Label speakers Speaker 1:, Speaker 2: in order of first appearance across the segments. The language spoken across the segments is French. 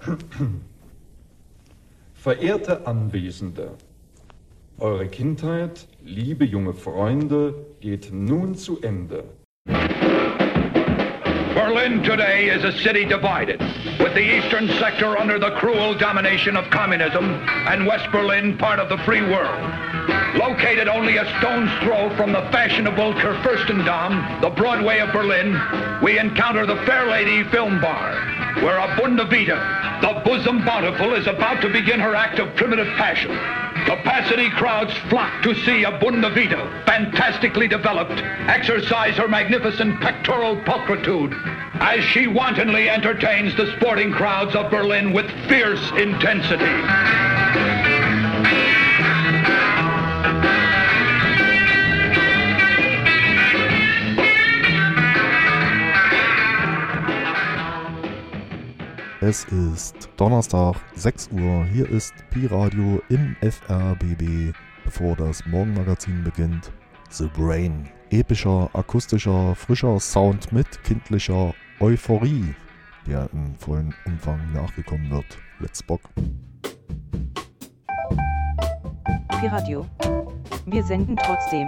Speaker 1: Verehrte Anwesende, eure Kindheit, liebe junge Freunde, geht nun zu Ende.
Speaker 2: Berlin today is a city divided, with the eastern sector under the cruel domination of communism and West Berlin part of the free world. Located only a stone's throw from the fashionable Kurfürstendamm, the Broadway of Berlin, we encounter the Fair Lady Film Bar, where a Bundevita, the bosom bountiful, is about to begin her act of primitive passion. Capacity crowds flock to see a Bundevita, fantastically developed, exercise her magnificent pectoral pulchritude as she wantonly entertains the sporting crowds of Berlin with fierce intensity.
Speaker 3: Es ist Donnerstag, 6 Uhr. Hier ist Pi-Radio im FRBB. Bevor das Morgenmagazin beginnt, The Brain. Epischer, akustischer, frischer Sound mit kindlicher Euphorie, der im vollen Umfang nachgekommen wird. Let's Bock.
Speaker 4: Pi-Radio. Wir senden trotzdem.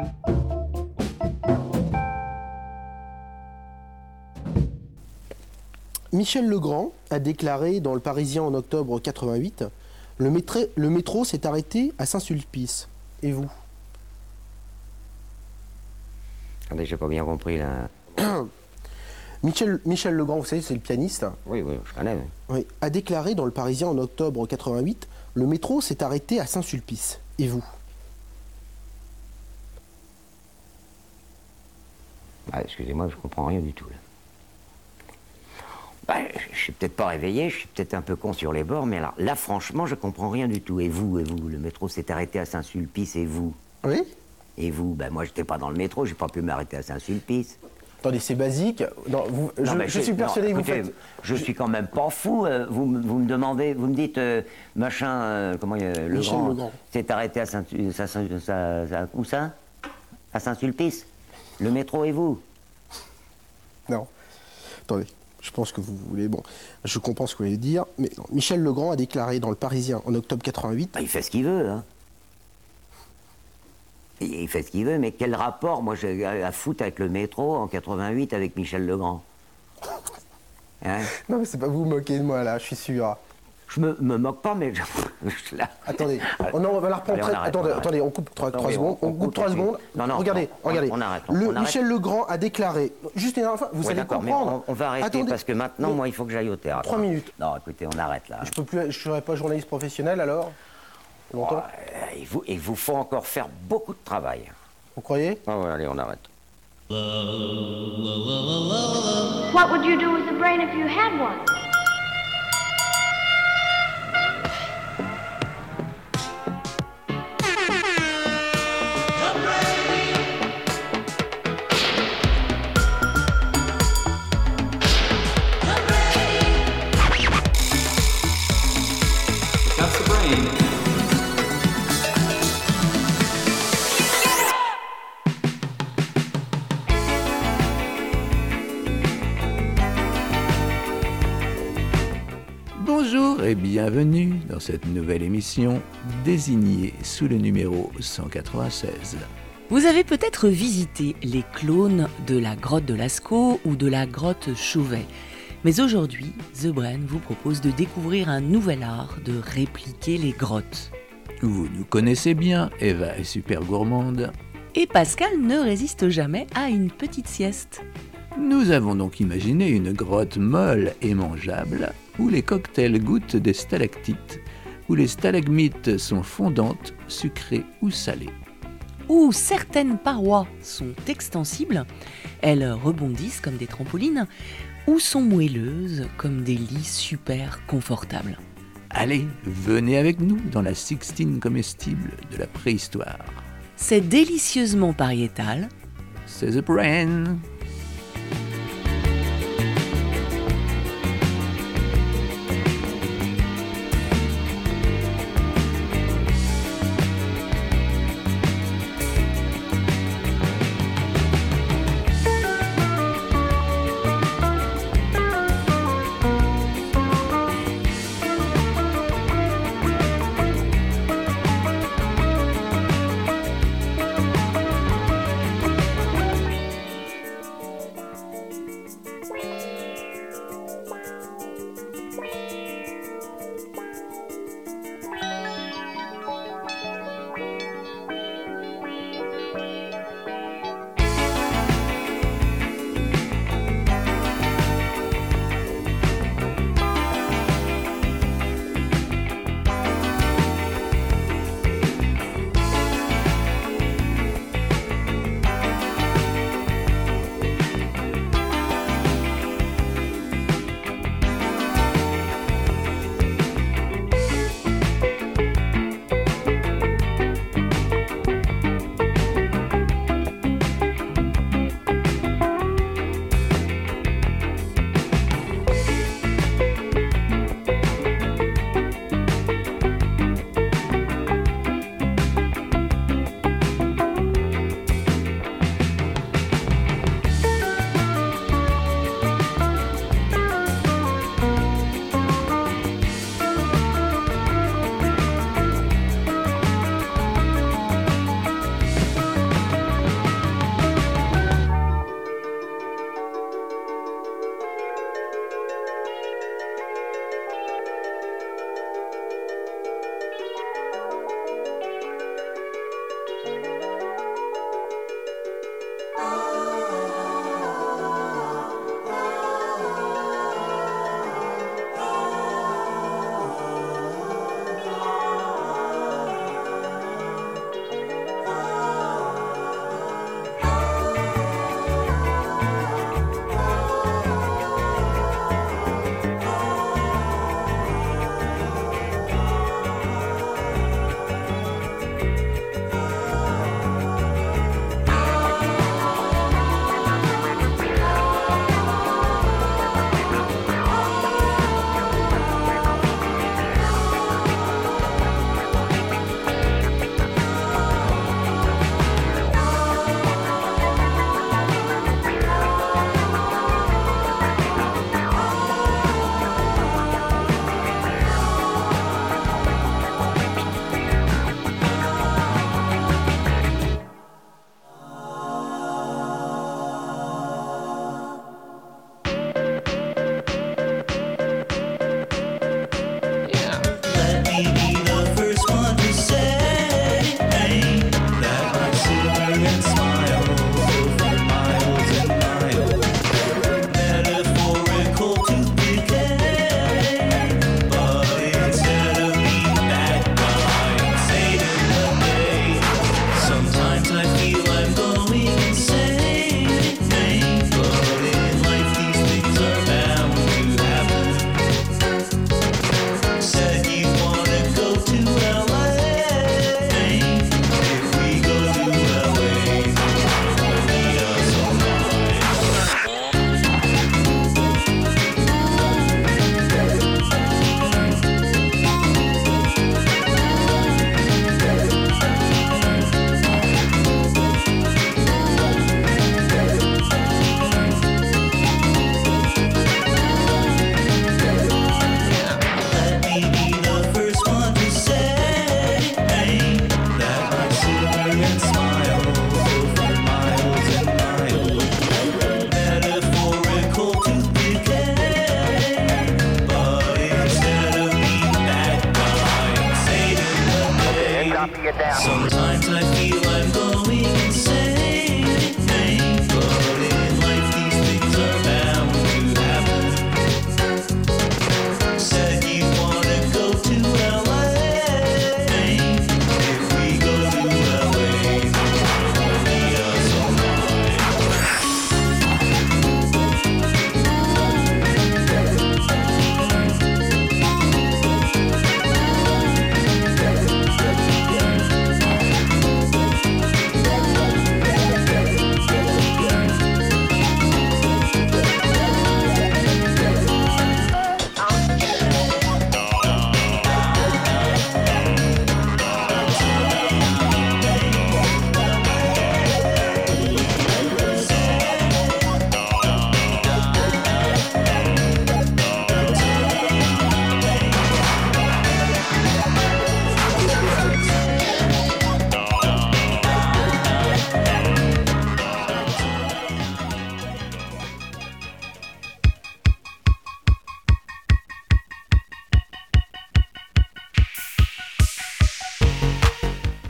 Speaker 5: Michel Legrand a déclaré dans Le Parisien en octobre 88 « Le métro s'est arrêté à Saint-Sulpice. Et vous ?»
Speaker 6: Attendez, j'ai pas bien compris là.
Speaker 5: Michel Legrand, vous savez, c'est le pianiste.
Speaker 6: Oui, je connais.
Speaker 5: Oui, a déclaré dans Le Parisien en octobre 88 « Le métro s'est arrêté à Saint-Sulpice. Et vous ?»
Speaker 6: Excusez-moi, je comprends rien du tout là. Je suis peut-être pas réveillé, je suis peut-être un peu con sur les bords, mais alors là, franchement, je comprends rien du tout. Et vous, le métro s'est arrêté à Saint-Sulpice, et vous?
Speaker 5: Oui.
Speaker 6: Et vous? Moi, j'étais pas dans le métro, j'ai pas pu m'arrêter à Saint-Sulpice.
Speaker 5: Attendez, c'est basique. Non, je suis persuadé que vous faites...
Speaker 6: Je suis quand même pas fou. Vous me demandez, vous me dites, Legrand s'est arrêté à où ça? À Saint-Sulpice. Le métro et vous?
Speaker 5: Non. Attendez. Je pense que vous voulez... Bon, je comprends ce que vous voulez dire, mais non. Michel Legrand a déclaré dans Le Parisien en octobre 88...
Speaker 6: il fait ce qu'il veut, hein. Il fait ce qu'il veut, mais quel rapport, moi, j'ai à foutre avec le métro en 88 avec Michel Legrand? Hein?
Speaker 5: Non, mais c'est pas vous moquer de moi, là, je suis sûr.
Speaker 6: Je me moque pas, mais...
Speaker 5: Attendez, on va la reprendre. Attendez, on coupe 3 secondes. On coupe 3 secondes.
Speaker 6: Non,
Speaker 5: regardez.
Speaker 6: On arrête.
Speaker 5: Michel Legrand a déclaré... Juste une dernière fois, vous allez comprendre.
Speaker 6: On va arrêter, parce que maintenant, moi, il faut que j'aille au théâtre.
Speaker 5: 3 minutes.
Speaker 6: Non, écoutez, on arrête, là.
Speaker 5: Je ne serai pas journaliste professionnel, alors? Longtemps?
Speaker 6: Il vous faut encore faire beaucoup de travail.
Speaker 5: Vous croyez?
Speaker 6: Allez, on arrête.
Speaker 7: What would you do with a brain if you had one?
Speaker 8: Bonjour et bienvenue dans cette nouvelle émission désignée sous le numéro 196.
Speaker 4: Vous avez peut-être visité les clones de la grotte de Lascaux ou de la grotte Chauvet. Mais aujourd'hui, The Brain vous propose de découvrir un nouvel art de répliquer les grottes.
Speaker 8: Vous nous connaissez bien, Eva est super gourmande.
Speaker 4: Et Pascal ne résiste jamais à une petite sieste.
Speaker 8: Nous avons donc imaginé une grotte molle et mangeable, où les cocktails goûtent des stalactites, où les stalagmites sont fondantes, sucrées ou salées.
Speaker 4: Où certaines parois sont extensibles, elles rebondissent comme des trampolines, ou sont moelleuses comme des lits super confortables.
Speaker 8: Allez, venez avec nous dans la Sixtine comestible de la préhistoire.
Speaker 4: C'est délicieusement pariétal.
Speaker 8: C'est The Brain.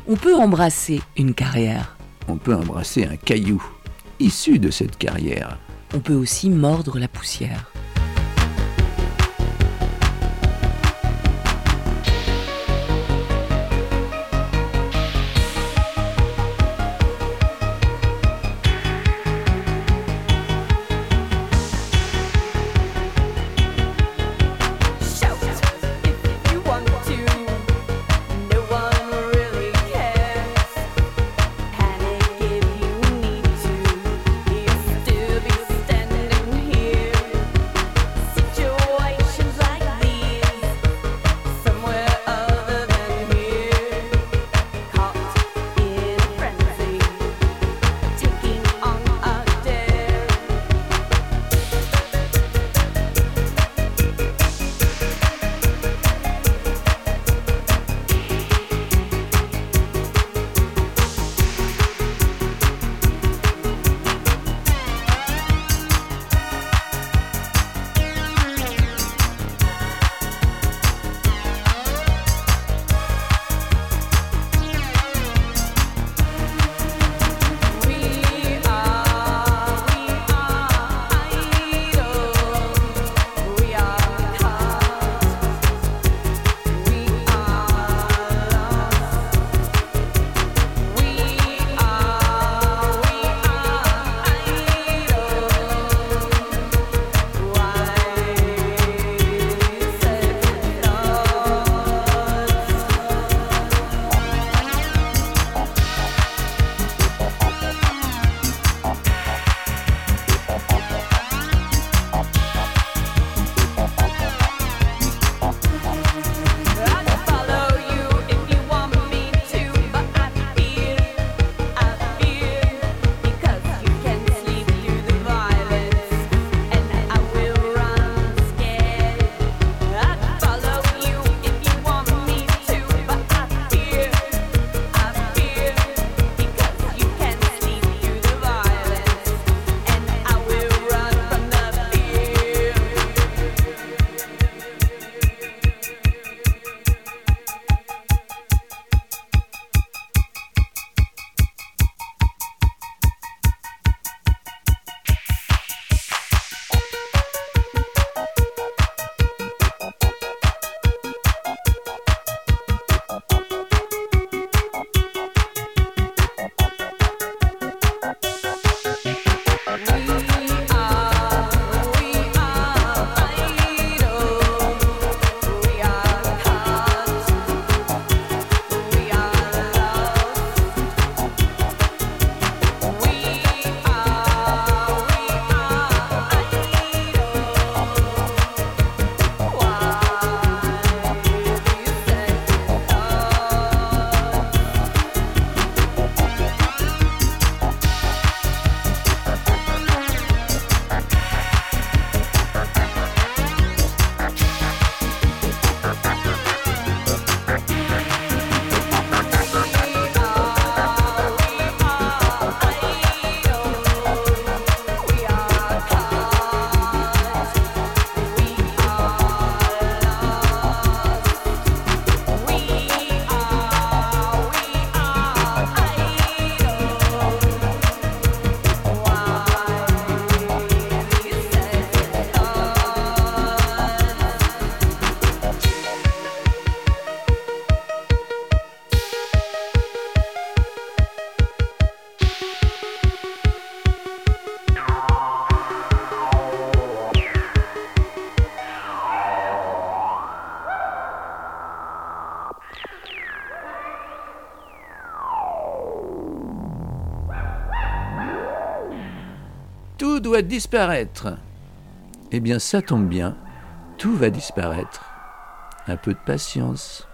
Speaker 4: On peut embrasser une carrière.
Speaker 8: On peut embrasser un caillou issu de cette carrière.
Speaker 4: On peut aussi mordre la poussière.
Speaker 8: Tout doit disparaître. Eh bien, ça tombe bien, tout va disparaître. Un peu de patience.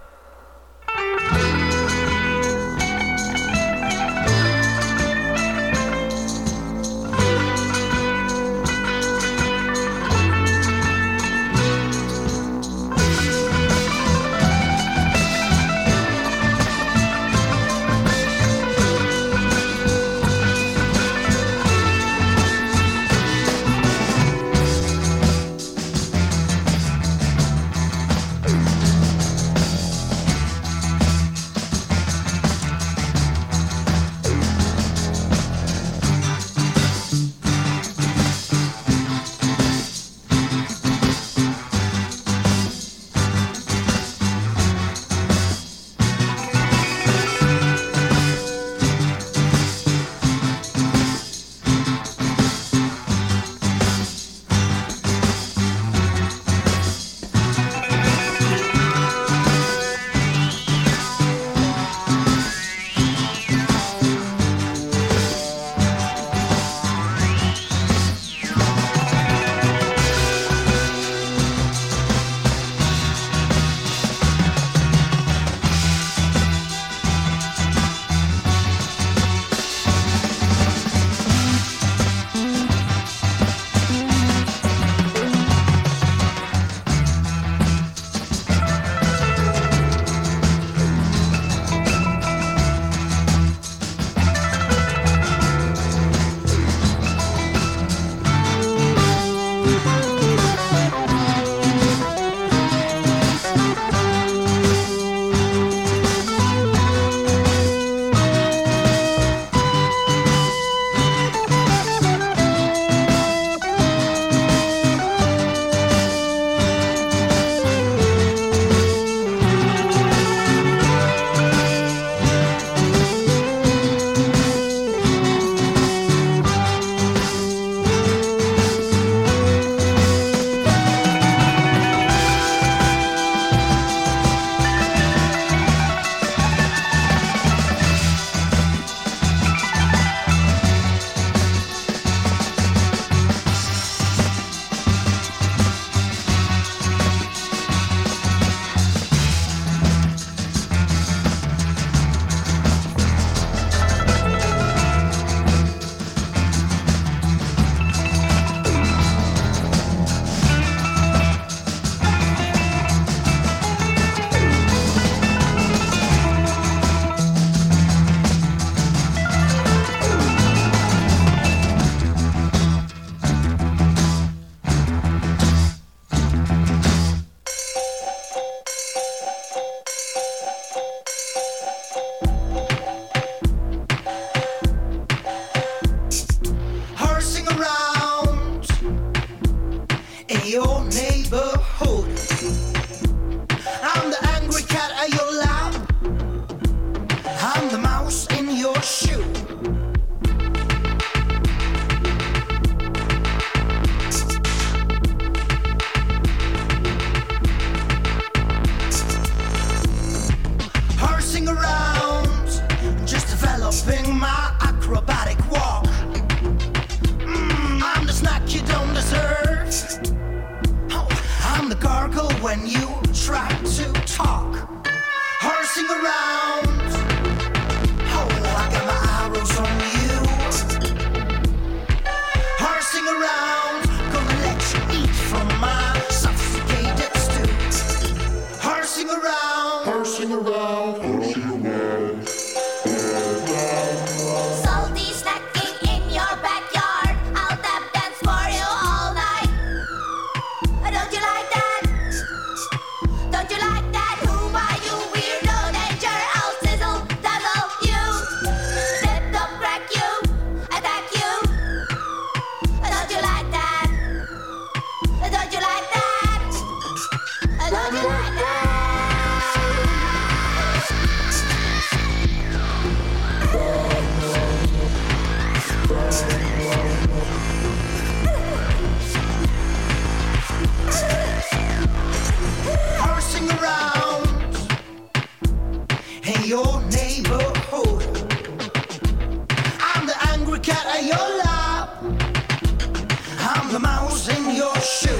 Speaker 9: neighborhood. I'm the angry cat at your lap. I'm the mouse in your shoe. Horsing around, just developing my acrobatic walk. I'm the snack you don't deserve. Oh, I'm the gargle when you try to talk. Horsing around, oh, I got my arrows on you. Horsing around, gonna let you eat from my sophisticated stew. Horsing around, horsing around, horsing around.
Speaker 10: Salty snacking in your backyard. I'll tap dance for you all night. Don't you like that? Don't you like that? Who are you, weirdo danger? I'll sizzle, dazzle you. Step up, crack you, attack you. Don't you like that? Don't you like that? Don't you like that?
Speaker 9: Horsing around in your neighborhood. I'm the angry cat at your lap. I'm the mouse in your shoe.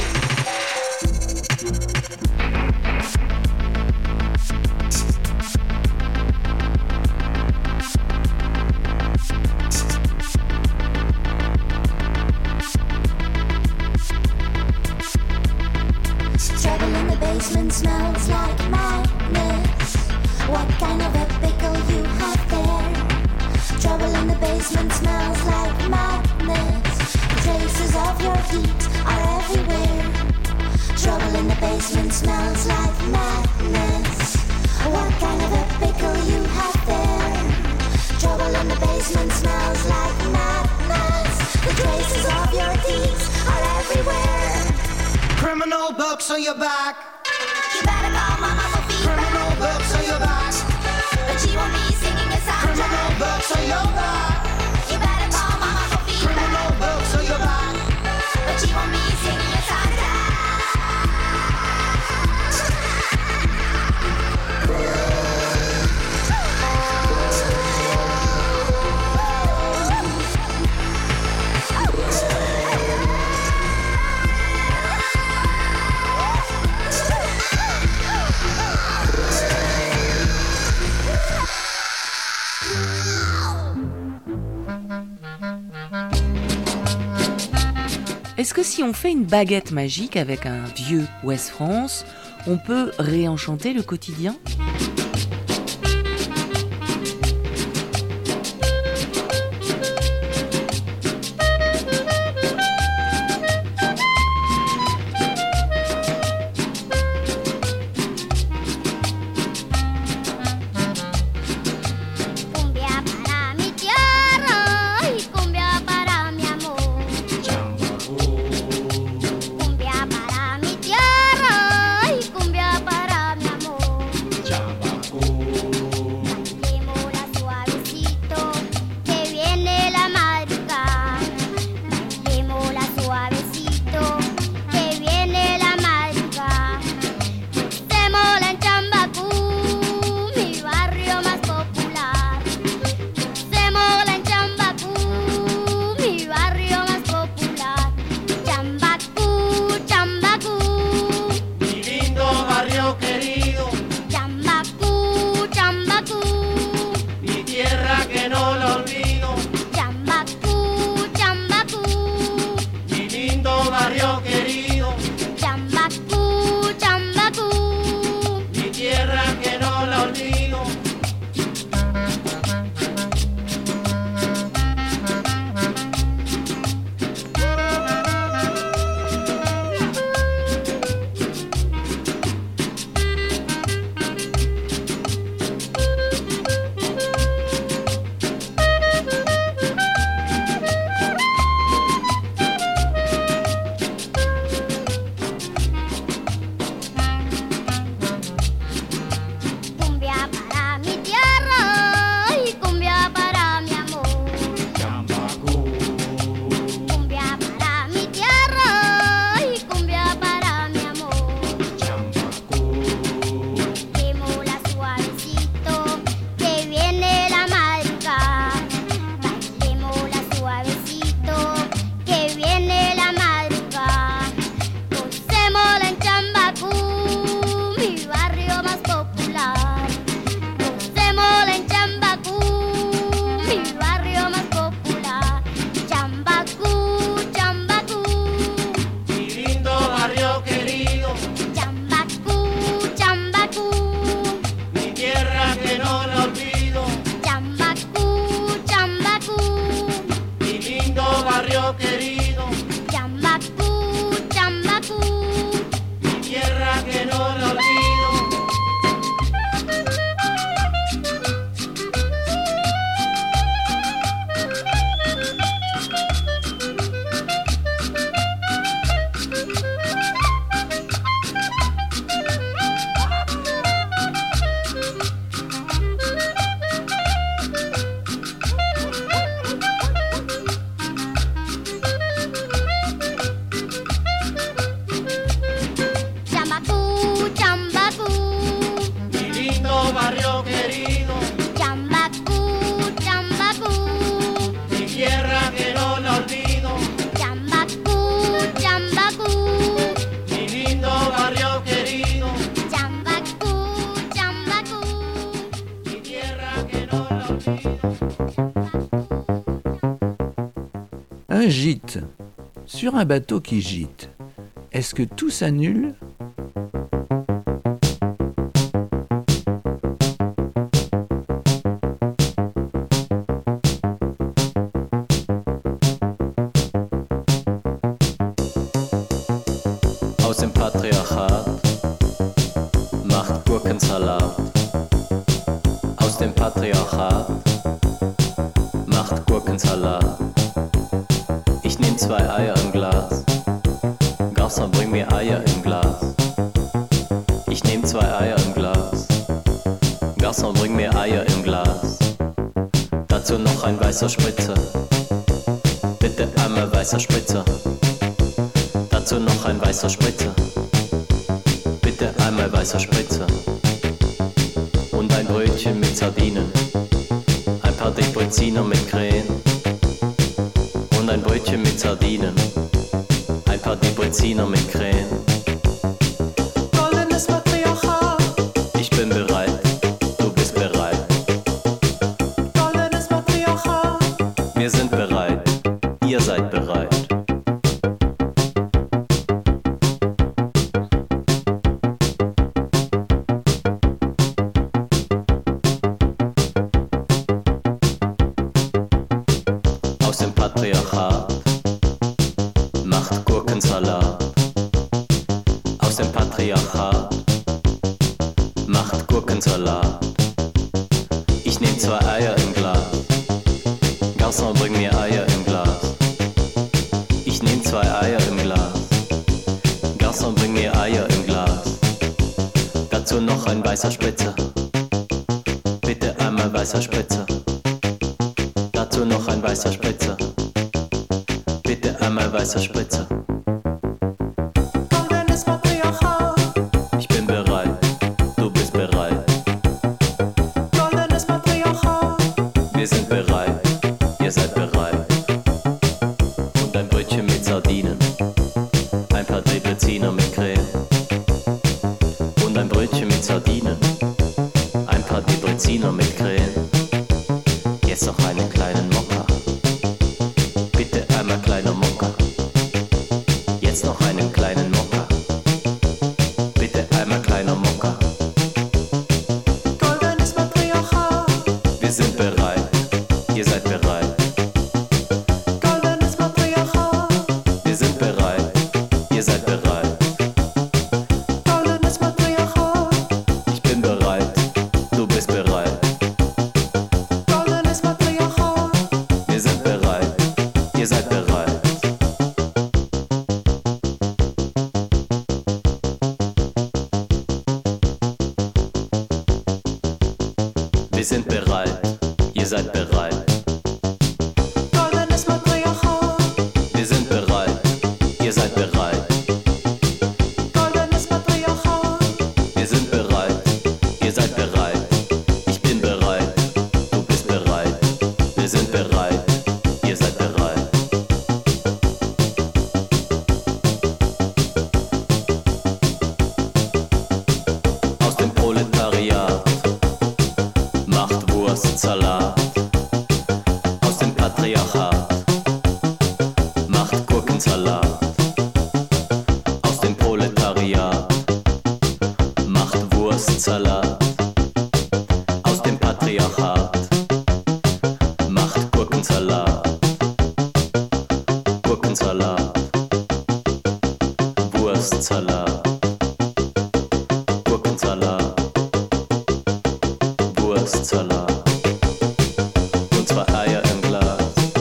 Speaker 10: Trouble in the basement smells like madness. What kind of a pickle you have there? Trouble in the basement smells like madness. The traces of your feet are everywhere. Trouble in the basement smells like madness. What kind of a pickle you have there? Trouble in the basement smells like madness. The traces of your teeth are everywhere.
Speaker 9: Criminal books on your back.
Speaker 10: You better call mama for feedback.
Speaker 9: Criminal books on your back.
Speaker 10: But she won't be singing a soundtrack.
Speaker 9: Criminal books on your back.
Speaker 10: You better call mama for feedback.
Speaker 9: Criminal books on your back.
Speaker 10: But she won't be singing a soundtrack.
Speaker 4: Est-ce que si on fait une baguette magique avec un vieux Ouest France, on peut réenchanter le quotidien ?
Speaker 10: Cumbia para mi tierra y cumbia para mi amor. Cumbia para mi tierra y cumbia para mi amor.
Speaker 8: un gîte, sur un bateau qui gîte, est-ce que tout s'annule ?
Speaker 11: Aus dem Patriarchat macht Gurkensalat. Aus dem Patriarchat macht Gurkensalat. Ich nehm 2 Eier im Glas. Garçon, bring mir Eier im Glas. Ich nehm 2 Eier im Glas. Garçon, bring mir Eier im Glas. Dazu noch ein weißer Spritzer. Bitte einmal weißer Spritzer. Dazu noch ein weißer Spritzer. Bitte einmal weißer Spritzer. Und ein Brötchen mit Sardinen. Ein paar Depreziner mit Krähen. Und ein Brötchen mit Sardinen. Ein paar Depreziner mit Krähen. Goldenes Patriarchat. Ich bin bereit. Du bist bereit. Goldenes Patriarchat. Wir sind bereit. Ihr seid bereit. Aus dem Patriarchat macht Gurkensalat. Aus dem Patriarchat macht Gurkensalat. Ich nehm 2 Eier im Glas. Garçon, bring mir Eier im Glas. Ich nehm 2 Eier im Glas. Garçon, bring mir Eier im Glas. Dazu noch ein weißer Spritzer. Bitte einmal weißer Spritzer. Dazu noch ein weißer Spritzer. Bitte einmal weißer Spritzer. Goldenes Patriarchat. Ich bin bereit. Du bist bereit. Goldenes Patriarchat. Wir sind bereit. Ihr seid bereit. Und ein Brötchen mit Sardinen. Ein paar Depreziner mit Creme. Und ein Brötchen mit Sardinen. Ein paar Depreziner mit Creme. Jetzt noch einen kleinen Mokka. Bitte einmal kleiner Mokka. Jetzt noch einen kleinen Mokka. Bitte einmal kleiner Mokka. Goldenes Patriarchat. Wir sind bereit. Ihr seid bereit. Goldenes Patriarchat. Wir sind bereit. Ihr seid bereit. Goldenes Patriarchat. Ich bin bereit. Du bist bereit. Goldenes Patriarchat. Wir sind bereit. Ihr seid bereit. Wir sind bereit. Ihr seid bereit. Goldenes Patriarchat. Wir sind bereit. Ihr seid bereit. Goldenes Patriarchat. Wir sind bereit. Ihr seid bereit. Ich bin bereit. Du bist bereit. Wir sind bereit. Ihr seid bereit. Aus dem Proletariat macht Wurstsalat. Aus dem Patriarchat macht Gurkensalat. Aus dem Proletariat macht Wurstsalat. Aus dem Patriarchat macht Gurkensalat. Gurkensalat. Wurstsalat. Gurkensalat. Wurstsalat. Und 2 Eier im Glas.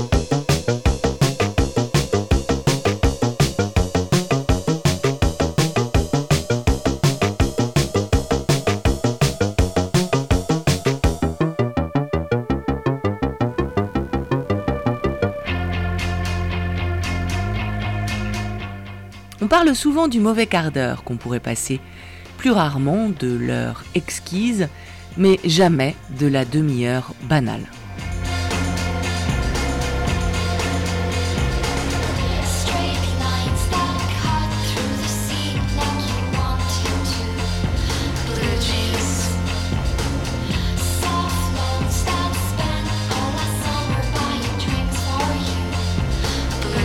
Speaker 4: On parle souvent du mauvais quart d'heure qu'on pourrait passer, plus rarement de l'heure exquise, mais jamais de la demi-heure banale.
Speaker 10: Blue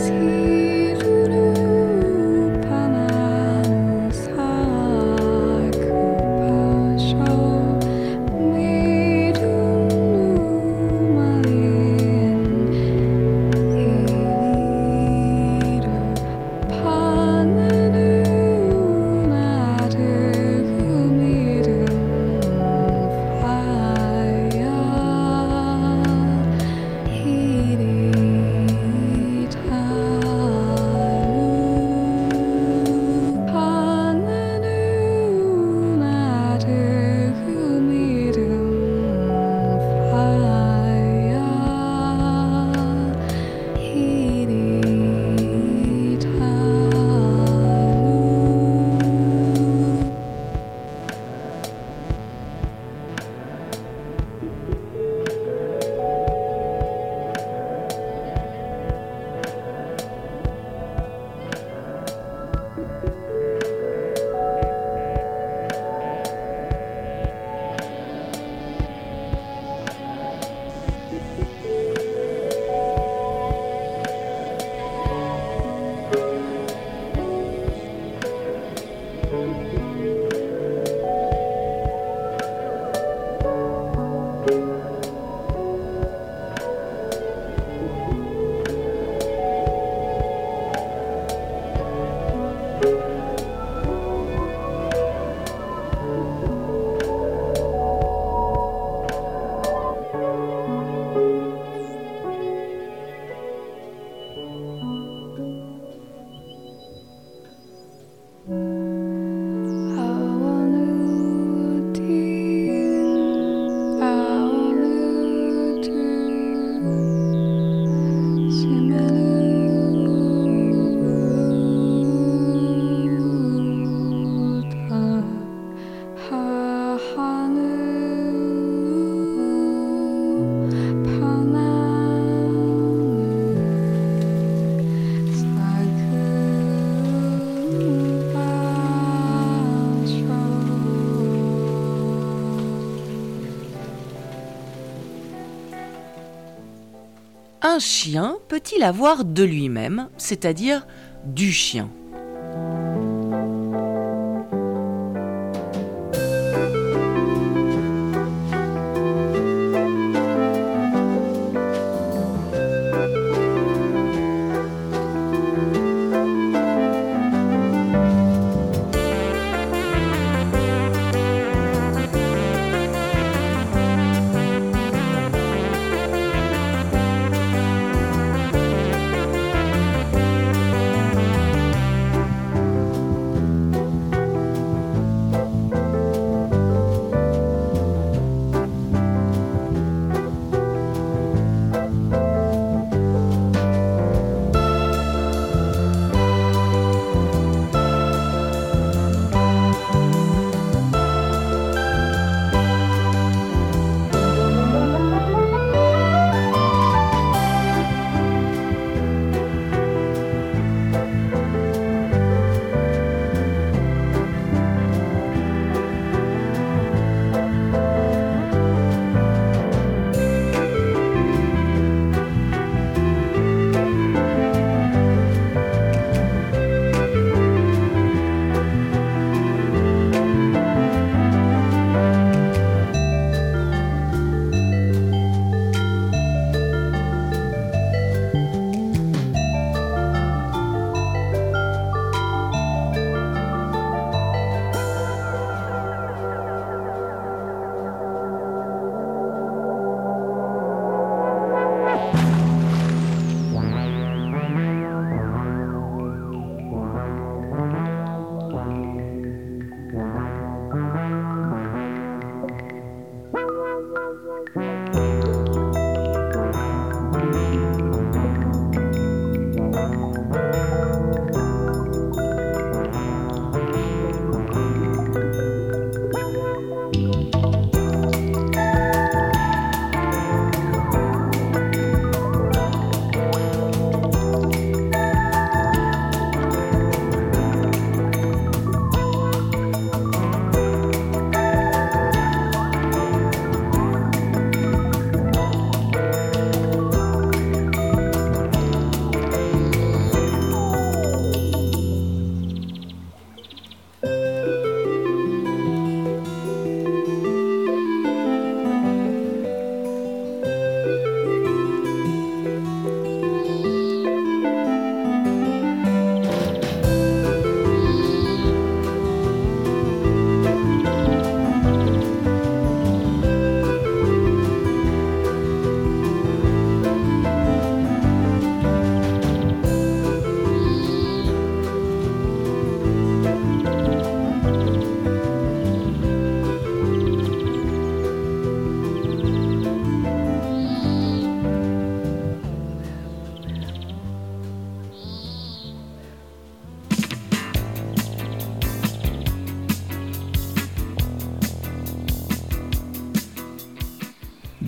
Speaker 4: Un chien peut-il avoir de lui-même, c'est-à-dire du chien ?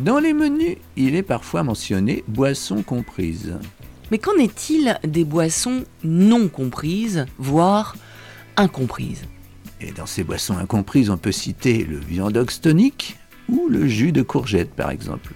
Speaker 8: Dans les menus, il est parfois mentionné boissons comprises.
Speaker 4: Mais qu'en est-il des boissons non comprises, voire incomprises ?
Speaker 8: Et dans ces boissons incomprises, on peut citer le viandox tonique ou le jus de courgette, par exemple.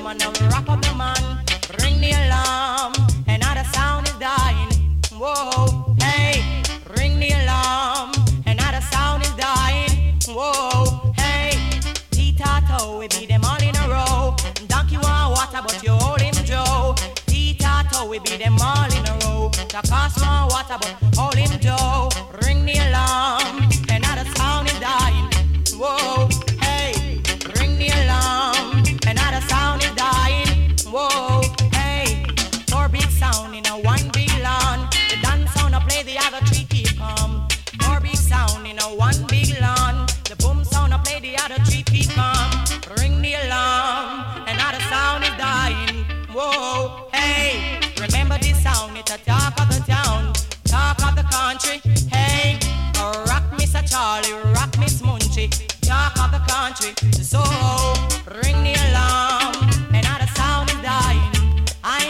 Speaker 12: woman and rock up the man. Ring the alarm, another sound is dying. Whoa, hey, ring the alarm, another sound is dying. Whoa, hey, T-Tato, we beat them all in a row. Donkey want water, but you hold him Joe. T-Tato, we beat them all in a row. The cost want water, but hold him Joe. Ring the alarm, another sound is dying. Whoa, hey, ring the alarm, another sound is dying. Whoa, hey, four big sound in a one big lawn. The dance sound I play, the other three keep calm. Four big sound in a one big lawn. The boom sound I play, the other three keep calm. Ring the alarm, another sound is dying. Whoa, hey, remember this sound, it's a talk of the town, talk of the country. Hey, rock Mr. Charlie, rock Miss Munchie, talk of the country. So, ring the alarm, another sound is dying. I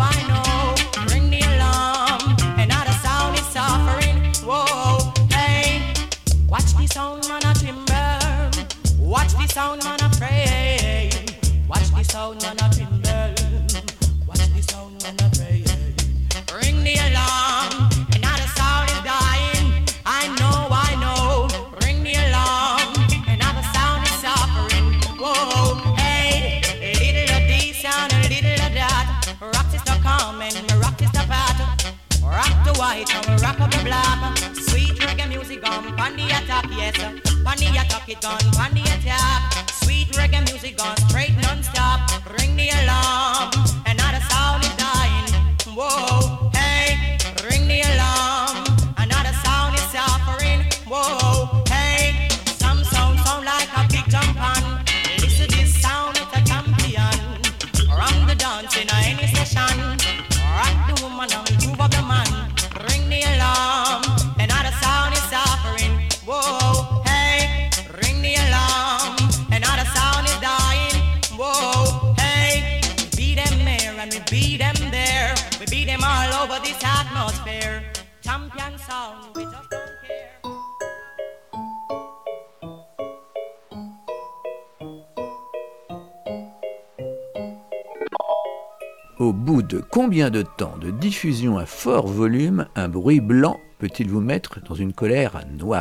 Speaker 12: know, ring the alarm, another sound is suffering. Whoa, hey, watch the sound man a timber, watch the sound man a pray, watch the sound man a timber, watch the sound man a pray. Ring the alarm, another sound is dying. I know, ring the alarm, another sound is suffering. Whoa, hey, a little of this and a little of that. Rock is the calm and rock is the fat. Rock the white and rock up the black. Sweet reggae music on the attack, yes. On the attack it gone, on the attack. Sweet reggae music gone straight non-stop. Ring the alarm, another sound is dying. Whoa, hey, ring the alarm, another sound is suffering. Whoa, hey, some sound like a big jump on. Listen to this sound, it's a champion. Run the dance in any session. Rock the woman and groove of the man. Ring the alarm, another sound is suffering. Whoa, hey, ring the alarm, another sound is dying. Whoa, hey, we beat them there and we beat them there. We beat them all over this atmosphere. Champion sound, we just don't care.
Speaker 8: Au bout de combien de temps de diffusion à fort volume, un bruit blanc peut-il vous mettre dans une colère noire ?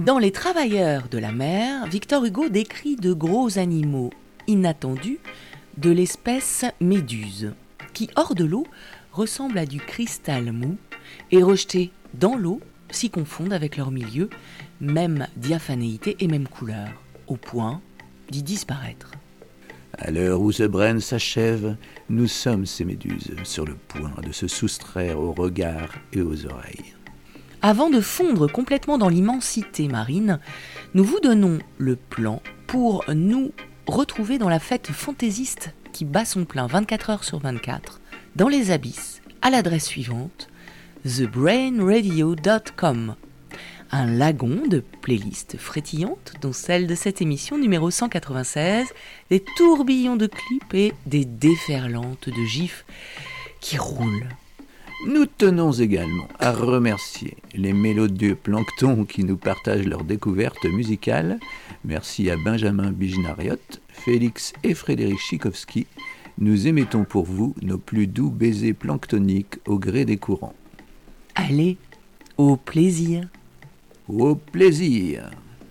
Speaker 4: Dans Les Travailleurs de la mer, Victor Hugo décrit de gros animaux inattendus de l'espèce méduse, qui hors de l'eau ressemblent à du cristal mou et rejetés dans l'eau s'y confondent avec leur milieu, même diaphanéité et même couleur, au point d'y disparaître.
Speaker 8: À l'heure où The Brain s'achève, nous sommes ces méduses, sur le point de se soustraire aux regards et aux oreilles.
Speaker 4: Avant de fondre complètement dans l'immensité marine, nous vous donnons le plan pour nous retrouver dans la fête fantaisiste qui bat son plein 24 heures sur 24, dans les abysses, à l'adresse suivante, thebrainradio.com. Un lagon de playlists frétillantes, dont celle de cette émission numéro 196, des tourbillons de clips et des déferlantes de gifs qui roulent.
Speaker 8: Nous tenons également à remercier les mélodieux planctons qui nous partagent leurs découvertes musicales. Merci à Benjamin Bijnariot, Félix et Frédéric Chikowski. Nous émettons pour vous nos plus doux baisers planctoniques au gré des courants.
Speaker 4: Allez, au plaisir.
Speaker 8: Au plaisir.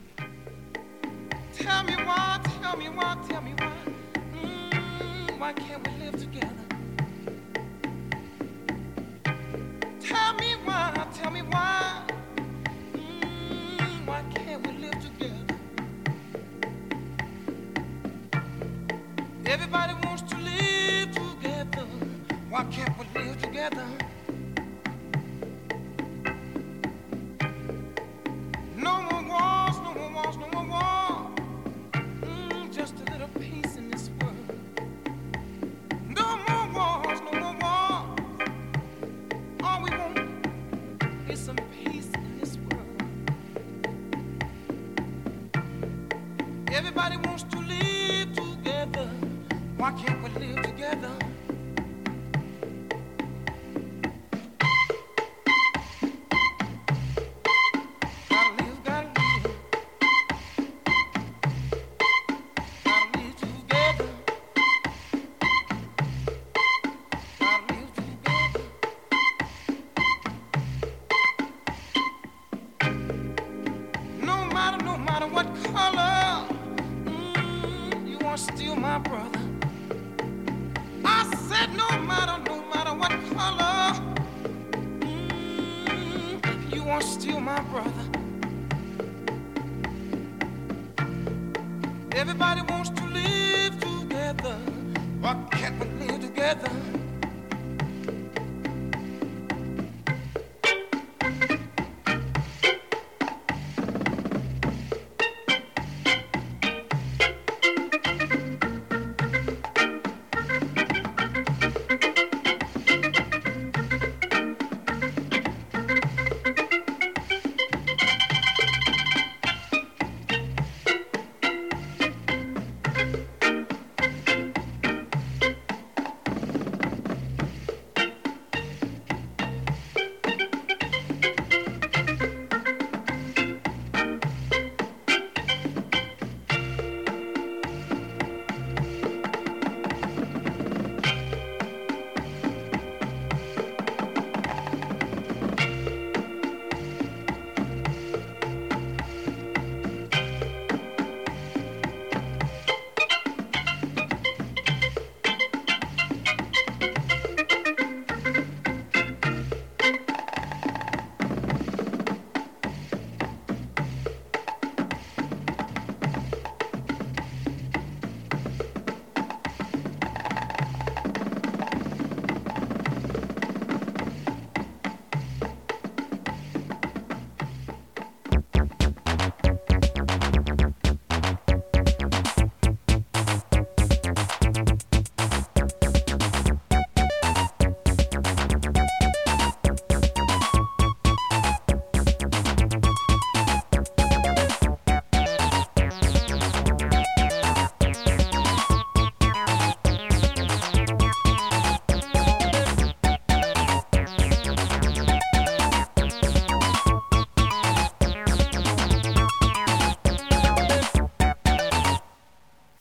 Speaker 9: Tell me why, tell me why, tell me why. Why can't we live together? Tell me why, tell me why. Why can't we live together? Everybody wants to live together. Why can't we live together? No more wars, no more wars, no more wars. Just a little peace in this world. No more wars, no more wars. All we want is some peace in this world. Everybody wants to live together. Why can't we live together? Still my brother. I said no matter what color, you are still my brother. Everybody wants to live together. Why can't we live together?